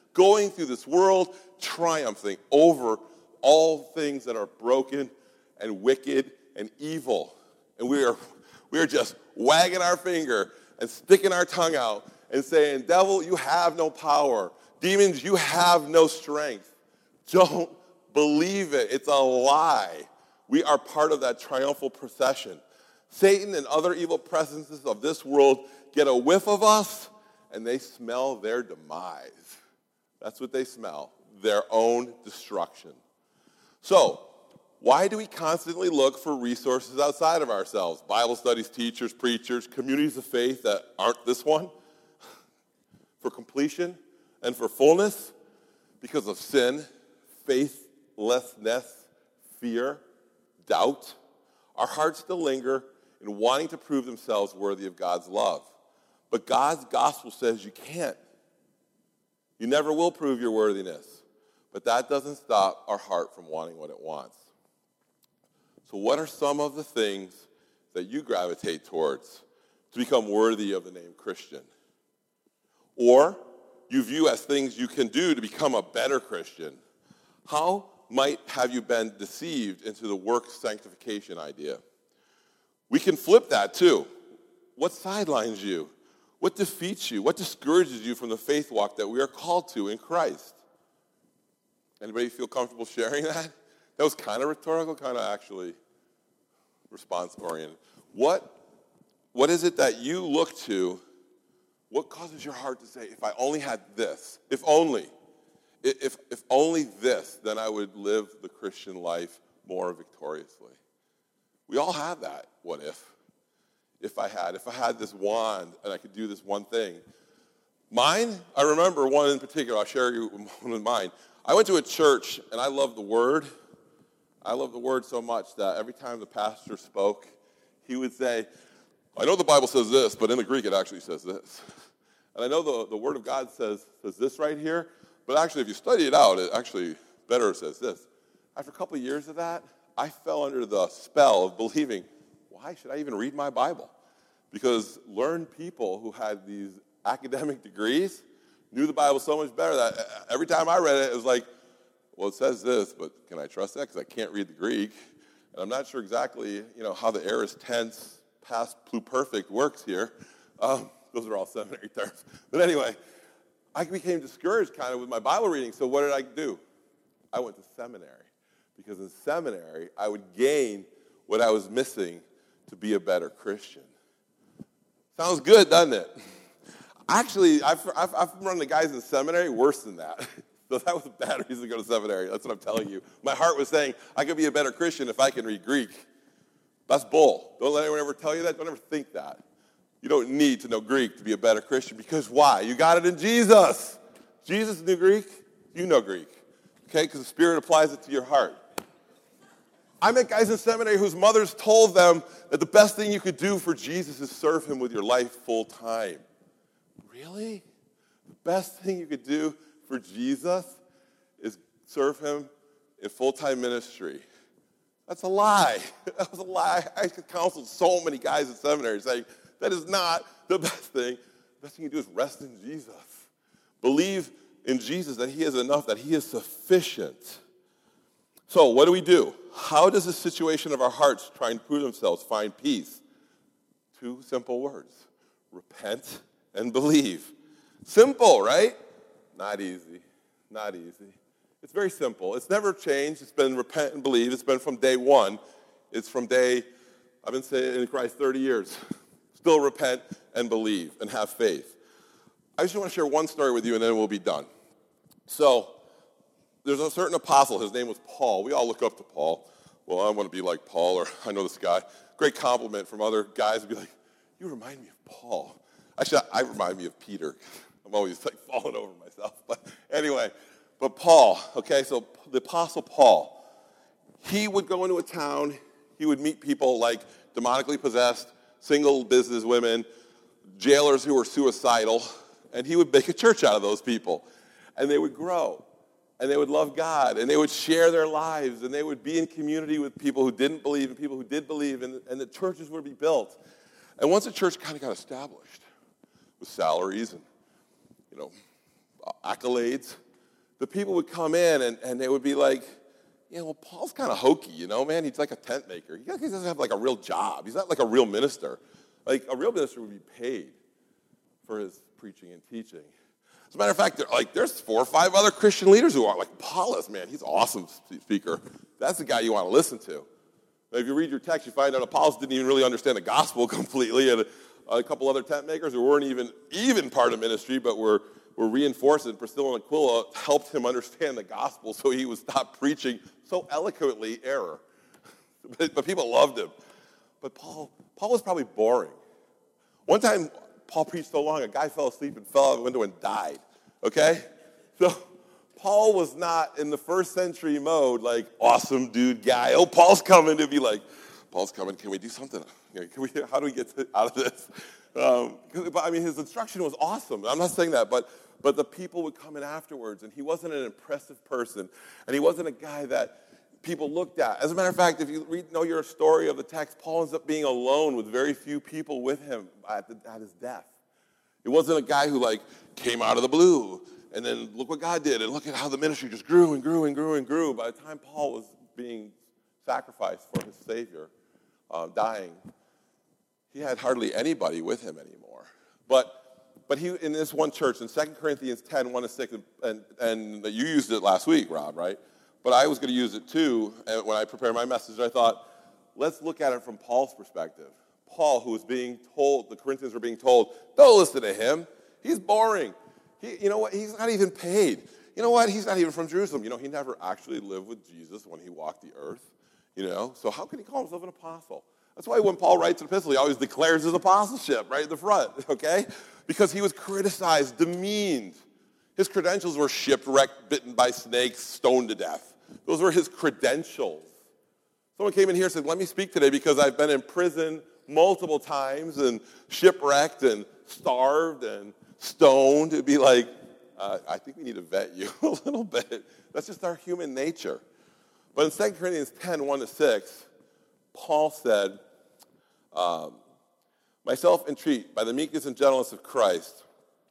going through this world, triumphing over all things that are broken and wicked and evil. And we are just wagging our finger and sticking our tongue out and saying, devil, you have no power. Demons, you have no strength. Don't believe it. It's a lie. We are part of that triumphal procession. Satan and other evil presences of this world get a whiff of us, and they smell their demise. That's what they smell, their own destruction. So, why do we constantly look for resources outside of ourselves? Bible studies, teachers, preachers, communities of faith that aren't this one? For completion and for fullness? Because of sin, faithlessness, fear, doubt. Our hearts still linger in wanting to prove themselves worthy of God's love. But God's gospel says you can't. You never will prove your worthiness. But that doesn't stop our heart from wanting what it wants. So what are some of the things that you gravitate towards to become worthy of the name Christian? Or you view as things you can do to become a better Christian? How might have you been deceived into the work sanctification idea? We can flip that too. What sidelines you? What defeats you? What discourages you from the faith walk that we are called to in Christ? Anybody feel comfortable sharing that? That was kind of rhetorical, kind of actually response-oriented. What is it that you look to? What causes your heart to say, if I only had this, if only this, then I would live the Christian life more victoriously? We all have that, what if? If I had this wand and I could do this one thing. Mine, I remember one in particular, I'll share you one of mine. I went to a church and I love the Word. I love the Word so much that every time the pastor spoke, he would say, I know the Bible says this, but in the Greek it actually says this. And I know the Word of God says this right here, but actually if you study it out, it actually better says this. After a couple of years of that, I fell under the spell of believing, why should I even read my Bible? Because learned people who had these academic degrees knew the Bible so much better that every time I read it, it was like, well, it says this, but can I trust that? Because I can't read the Greek. And I'm not sure exactly, how the aorist tense, past pluperfect works here. Those are all seminary terms. But anyway, I became discouraged kind of with my Bible reading. So what did I do? I went to seminary. Because in seminary, I would gain what I was missing to be a better Christian. Sounds good, doesn't it? Actually, I've run the guys in seminary worse than that. So that was a bad reason to go to seminary. That's what I'm telling you. My heart was saying, I could be a better Christian if I can read Greek. That's bull. Don't let anyone ever tell you that. Don't ever think that. You don't need to know Greek to be a better Christian. Because why? You got it in Jesus. Jesus knew Greek. You know Greek. Okay? Because the Spirit applies it to your heart. I met guys in seminary whose mothers told them that the best thing you could do for Jesus is serve him with your life full time. Really? The best thing you could do for Jesus is serve him in full-time ministry. That's a lie. That was a lie. I counseled so many guys in seminary saying, that is not the best thing. The best thing you do is rest in Jesus. Believe in Jesus that he is enough, that he is sufficient. So what do? How does the situation of our hearts trying to prove themselves find peace? 2 simple words. Repent and believe. Simple, right? Not easy. Not easy. It's very simple. It's never changed. It's been repent and believe. It's been from day one. It's from I've been saying in Christ 30 years. Still repent and believe and have faith. I just want to share one story with you and then we'll be done. So, there's a certain apostle. His name was Paul. We all look up to Paul. Well, I want to be like Paul, or I know this guy. Great compliment from other guys would be like, you remind me of Paul. Actually, I remind me of Peter. I'm always falling over myself. But anyway, but Paul, okay, so the apostle Paul, he would go into a town. He would meet people like demonically possessed, single business women, jailers who were suicidal, and he would make a church out of those people. And they would grow. And they would love God, and they would share their lives, and they would be in community with people who didn't believe and people who did believe, and the churches would be built. And once the church kind of got established with salaries and, accolades, the people would come in and they would be like, well, Paul's kind of hokey, man. He's like a tent maker. He doesn't have like a real job. He's not like a real minister. Like a real minister would be paid for his preaching and teaching. As a matter of fact, there's 4 or 5 other Christian leaders who are like, Apollos, man, he's an awesome speaker. That's the guy you want to listen to. Now, if you read your text, you find out Apollos didn't even really understand the gospel completely, and a couple other tent makers who weren't even part of ministry, but were reinforcing. Priscilla and Aquila helped him understand the gospel, so he would stop preaching so eloquently error. But people loved him. But Paul was probably boring. One time, Paul preached so long, a guy fell asleep and fell out the window and died, okay? So Paul was not in the first century mode like, awesome dude guy. Oh, Paul's coming to be like, Paul's coming, can we do something? How do we get out of this? But I mean, his instruction was awesome. I'm not saying that, but the people would come in afterwards, and he wasn't an impressive person, and he wasn't a guy that people looked at. As a matter of fact, if you know your story of the text, Paul ends up being alone with very few people with him at his death. It wasn't a guy who came out of the blue, and then look what God did, and look at how the ministry just grew and grew and grew and grew. By the time Paul was being sacrificed for his Savior, dying, he had hardly anybody with him anymore. But he, in this one church, in 2 Corinthians 10, 1-6, and you used it last week, Rob, right? But I was going to use it too, and when I prepared my message, I thought, let's look at it from Paul's perspective. Paul, who was being told, the Corinthians were being told, don't listen to him. He's boring. You know what? He's not even paid. You know what? He's not even from Jerusalem. He never actually lived with Jesus when he walked the earth. So how can he call himself an apostle? That's why when Paul writes an epistle, he always declares his apostleship right in the front, okay? Because he was criticized, demeaned. His credentials were shipwrecked, bitten by snakes, stoned to death. Those were his credentials. Someone came in here and said, let me speak today because I've been in prison multiple times and shipwrecked and starved and stoned. It'd be like, I think we need to vet you a little bit. That's just our human nature. But in 2 Corinthians 10, 1-6, Paul said, myself entreat by the meekness and gentleness of Christ,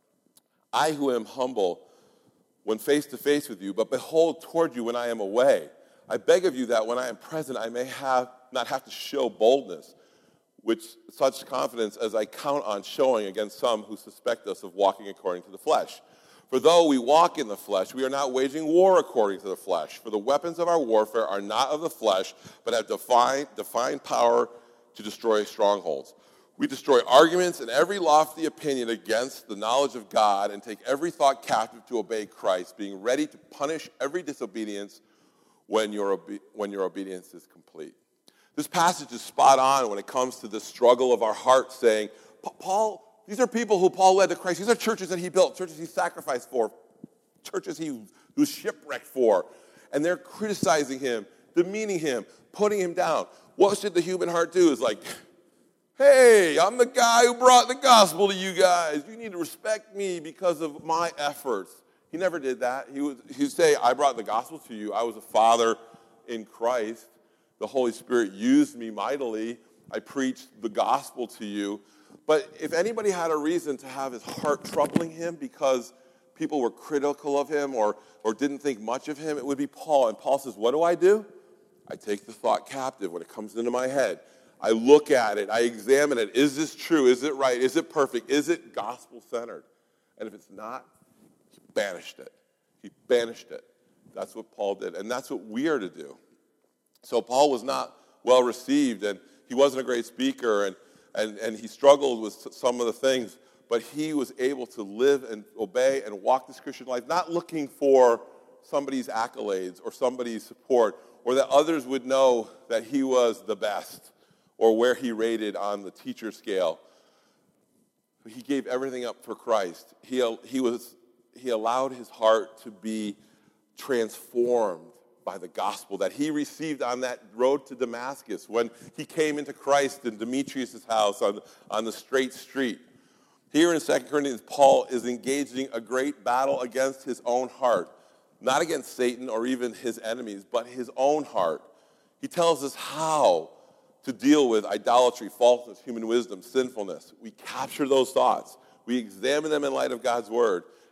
I who am humble when face to face with you, but behold toward you when I am away. I beg of you that when I am present I may not have to show boldness, which such confidence as I count on showing against some who suspect us of walking according to the flesh. For though we walk in the flesh, we are not waging war according to the flesh. For the weapons of our warfare are not of the flesh, but have defined power to destroy strongholds. We destroy arguments and every lofty opinion against the knowledge of God and take every thought captive to obey Christ, being ready to punish every disobedience when your obedience is complete. This passage is spot on when it comes to the struggle of our hearts, saying, Paul, these are people who Paul led to Christ. These are churches that he built, churches he sacrificed for, churches he was shipwrecked for. And they're criticizing him, demeaning him, putting him down. What should the human heart do? Is like, hey, I'm the guy who brought the gospel to you guys. You need to respect me because of my efforts. He never did that. He would say, I brought the gospel to you. I was a father in Christ. The Holy Spirit used me mightily. I preached the gospel to you. But if anybody had a reason to have his heart troubling him because people were critical of him or didn't think much of him, it would be Paul. And Paul says, what do? I take the thought captive when it comes into my head. I look at it. I examine it. Is this true? Is it right? Is it perfect? Is it gospel-centered? And if it's not, he banished it. He banished it. That's what Paul did. And that's what we are to do. So Paul was not well received, and he wasn't a great speaker, and he struggled with some of the things, but he was able to live and obey and walk this Christian life, not looking for somebody's accolades or somebody's support, or that others would know that he was the best or where he rated on the teacher scale. He gave everything up for Christ. He allowed his heart to be transformed by the gospel that he received on that road to Damascus when he came into Christ in Demetrius' house on the straight street. Here in 2 Corinthians, Paul is engaging a great battle against his own heart. Not against Satan or even his enemies, but his own heart. He tells us how to deal with idolatry, falseness, human wisdom, sinfulness. We capture those thoughts. We examine them in light of God's word.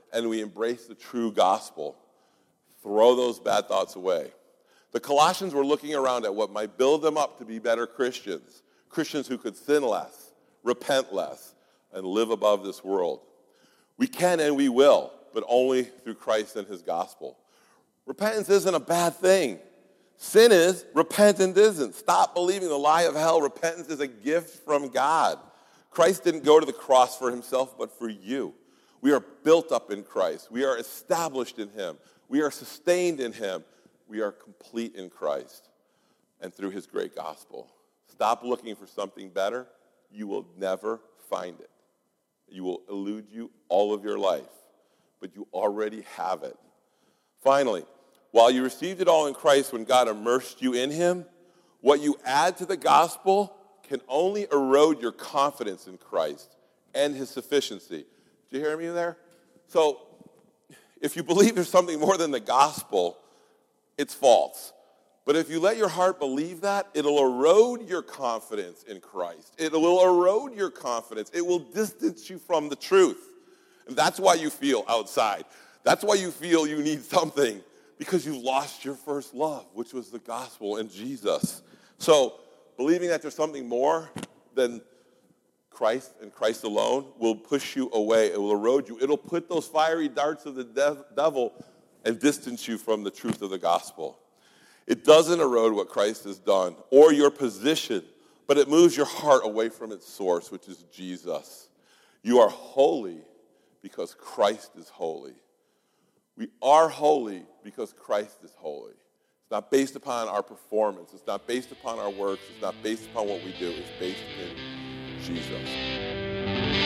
and we embrace the true gospel, throw those bad thoughts away. The Colossians were looking around at what might build them up to be better Christians, Christians who could sin less, repent less, and live above this world. We can and we will, but only through Christ and his gospel. Repentance isn't a bad thing. Sin is, repentance isn't. Stop believing the lie of hell. Repentance is a gift from God. Christ didn't go to the cross for himself, but for you. We are built up in Christ. We are established in him. We are sustained in him. We are complete in Christ and through his great gospel. Stop looking for something better. You will never find it. You will elude you all of your life, but you already have it. Finally, while you received it all in Christ when God immersed you in him, what you add to the gospel can only erode your confidence in Christ and his sufficiency. Did you hear me there? So, if you believe there's something more than the gospel, it's false. But if you let your heart believe that, it'll erode your confidence in Christ. It will erode your confidence. It will distance you from the truth. And that's why you feel outside. That's why you feel you need something, because you've lost your first love, which was the gospel and Jesus. So, believing that there's something more than Christ and Christ alone will push you away. It will erode you. It'll put those fiery darts of the devil and distance you from the truth of the gospel. It doesn't erode what Christ has done or your position, but it moves your heart away from its source, which is Jesus. You are holy because Christ is holy. We are holy because Christ is holy. It's not based upon our performance. It's not based upon our works. It's not based upon what we do. It's based in Jesus.